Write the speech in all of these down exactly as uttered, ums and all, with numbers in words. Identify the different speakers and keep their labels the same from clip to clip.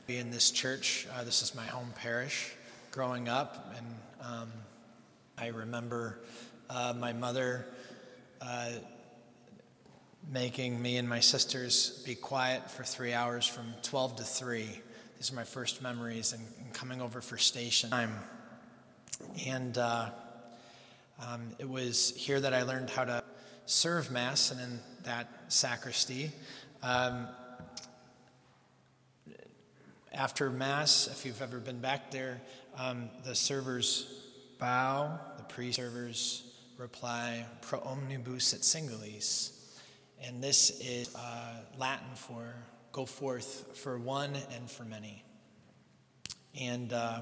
Speaker 1: be in this church. Uh, this is my home parish growing up, and um, I remember uh, my mother uh, making me and my sisters be quiet for three hours from twelve to three. These are my first memories, and, and coming over for station time. And uh, um, it was here that I learned how to serve Mass, and in that sacristy. Um, after Mass, if you've ever been back there, um, the servers bow, the priest servers reply, pro omnibus et singulis. And this is uh, Latin for go forth for one and for many. And uh,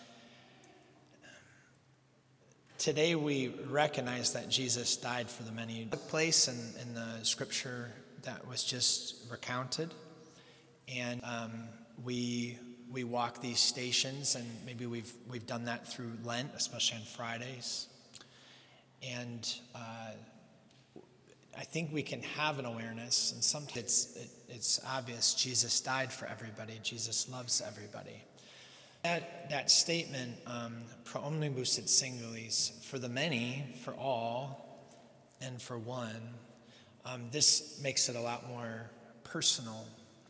Speaker 1: today we recognize that Jesus died for the many. It took place in, in the scripture that was just recounted. And um, we we walk these stations, and maybe we've we've done that through Lent, especially on Fridays. And uh, I think we can have an awareness, and sometimes it's, it, it's obvious Jesus died for everybody. Jesus loves everybody. That, that statement, um, pro omnibus et singulis, for the many, for all, and for one, um, this makes it a lot more personal.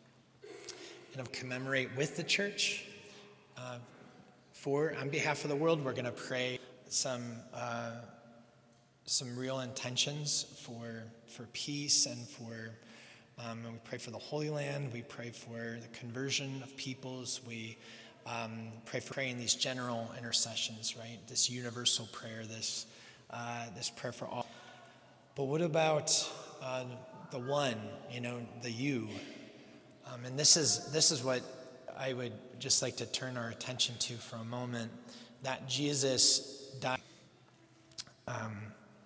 Speaker 1: And of commemorate with the church. Uh, for, on behalf of the world, we're going to pray some uh, some real intentions for for peace and for, um, and we pray for the Holy Land. We pray for the conversion of peoples. We um, pray for praying these general intercessions, right? This universal prayer, this uh, this prayer for all. But what about uh, the one? You know, the you. Um, and this is this is what I would just like to turn our attention to for a moment. That Jesus died. Um,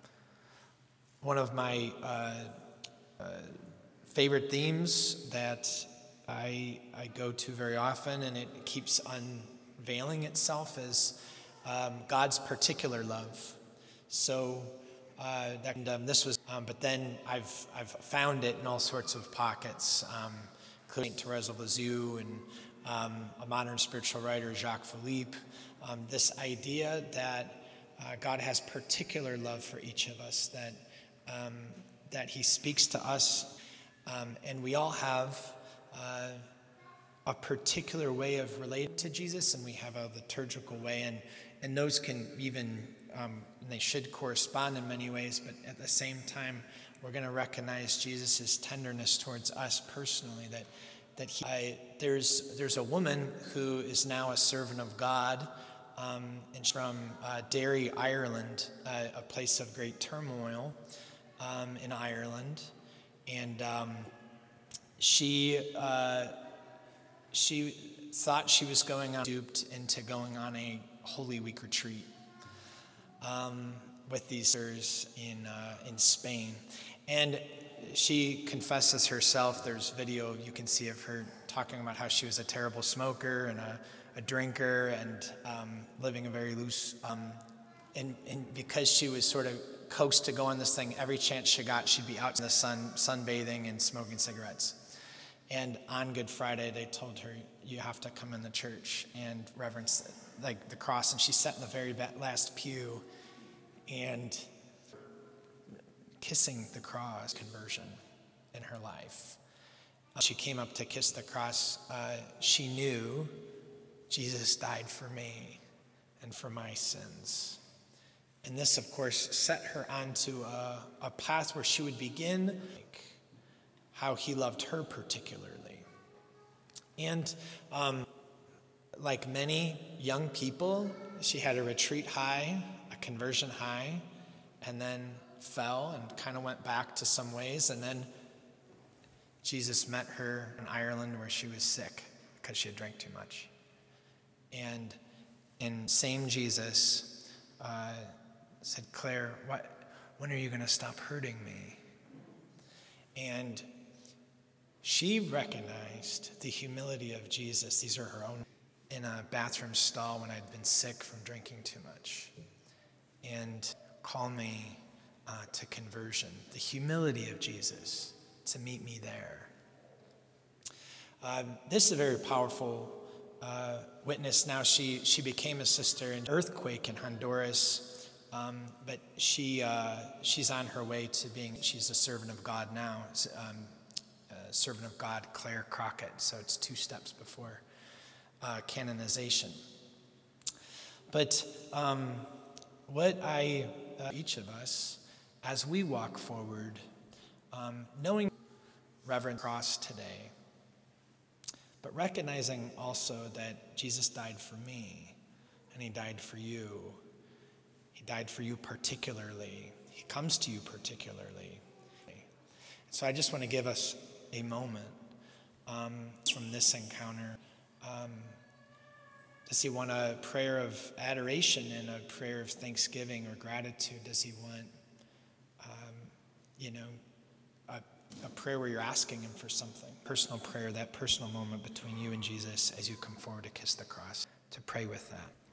Speaker 1: one of my uh, uh, favorite themes that I I go to very often, and it keeps unveiling itself, is um, God's particular love. So uh, that, and, um, this was, um, but then I've I've found it in all sorts of pockets, um, including Thérèse of Lisieux and um, a modern spiritual writer, Jacques Philippe. Um, this idea that uh, God has particular love for each of us, that um, that He speaks to us, um, and we all have uh, a particular way of relating to Jesus, and we have a liturgical way, and and those can even um, and they should correspond in many ways, but at the same time, we're going to recognize Jesus' tenderness towards us personally. That that he, I, there's there's a woman who is now a servant of God, um, and she's from uh, Derry, Ireland, uh, a place of great turmoil um, in Ireland, and um, she uh, she thought she was going on, duped into going on a Holy Week retreat um, with these sisters in uh, in Spain, and she confesses herself. There's video you can see of her talking about how she was a terrible smoker and a, a drinker, and um, living a very loose, um, and, and because she was sort of coaxed to go on this thing, every chance she got, she'd be out in the sun, sunbathing and smoking cigarettes. And on Good Friday, they told her, you have to come in the church and reverence like the cross. And she sat in the very last pew and kissing the cross, conversion in her life. Uh, she came up to kiss the cross. Uh, she knew Jesus died for me and for my sins. And this, of course, set her onto a, a path where she would begin how he loved her particularly. And um, like many young people, she had a retreat high, a conversion high, and then fell and kind of went back to some ways. And then Jesus met her in Ireland where she was sick because she had drank too much. And and same Jesus uh, said, Claire, what, when are you going to stop hurting me? And she recognized the humility of Jesus. These are her own, in a bathroom stall when I'd been sick from drinking too much. And call me uh, to conversion. The humility of Jesus to meet me there. Um, this is a very powerful uh, witness now. She she became a sister in earthquake in Honduras, um, but she uh, she's on her way to being. She's a servant of God now. Um, a servant of God, Claire Crockett. So it's two steps before uh, canonization. But um, what I uh, each of us, as we walk forward, um, knowing Reverend Cross today, but recognizing also that Jesus died for me, and he died for you. He died for you particularly. He comes to you particularly. So I just want to give us a moment um, from this encounter. Um, does he want a prayer of adoration and a prayer of thanksgiving or gratitude? Does he want, um, you know, a, a prayer where you're asking him for something? Personal prayer, that personal moment between you and Jesus as you come forward to kiss the cross, to pray with that.